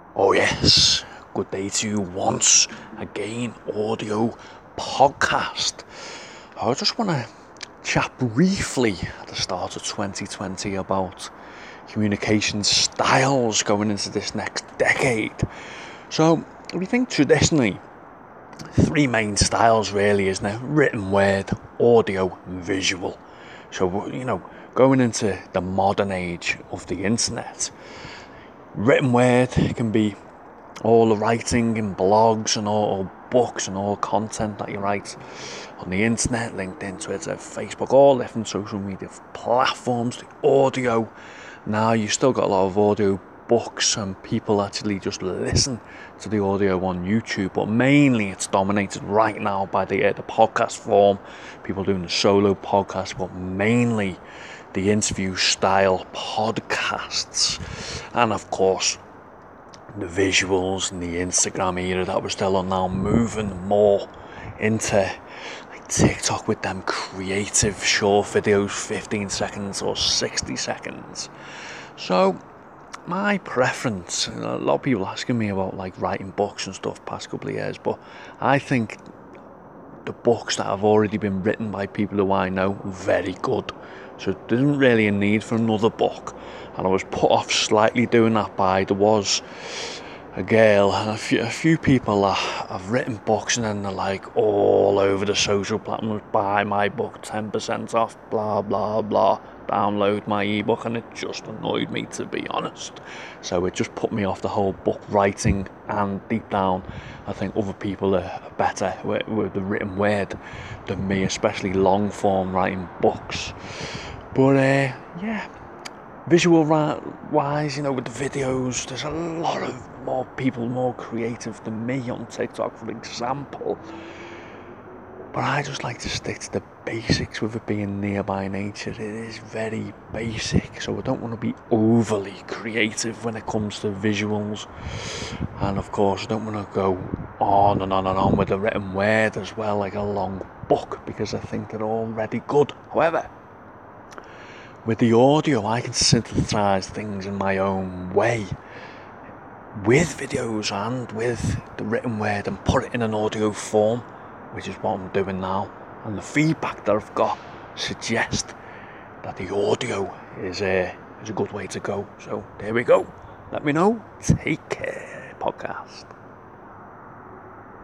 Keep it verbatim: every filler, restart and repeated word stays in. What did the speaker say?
Oh yes, good day to you once again, audio podcast. I just want to chat briefly at the start of twenty twenty about communication styles going into this next decade. So, we think traditionally, three main styles really, isn't it? Written word, audio, and visual. So, you know, going into the modern age of the internet, written word can be all the writing in blogs and all, all books and all content that you write on the internet, LinkedIn, Twitter, Facebook, all different social media platforms. The audio, now you still got a lot of audio books and people actually just listen to the audio on YouTube, but mainly it's dominated right now by the uh, the podcast form, people doing the solo podcast, but mainly the interview style podcasts. And of course the visuals and the Instagram era that we're still on now, moving more into like TikTok with them creative short videos, fifteen seconds or sixty seconds. So my preference, a lot of people asking me about like writing books and stuff past couple of years, but I think the books that have already been written by people who I know are very good. So there isn't really a need for another book. And I was put off slightly doing that by, there was a girl and a few, a few people that have written books and then they're like all over the social platforms, buy my book, ten percent off, blah, blah, blah, download my ebook, and it just annoyed me, to be honest. So it just put me off the whole book writing, and deep down, I think other people are better with, with the written word than me, especially long form writing books. But uh, yeah, visual wise, you know, with the videos, there's a lot of more people more creative than me on TikTok, for example. But I just like to stick to the basics with it being nearby nature. It is very basic, so I don't want to be overly creative when it comes to visuals. And of course, I don't want to go on and on and on with the written word as well, like a long book, because I think they're already good. However, with the audio, I can synthesize things in my own way with videos and with the written word and put it in an audio form, which is what I'm doing now. And the feedback that I've got suggests that the audio is a, is a good way to go. So there we go. Let me know. Take care, podcast.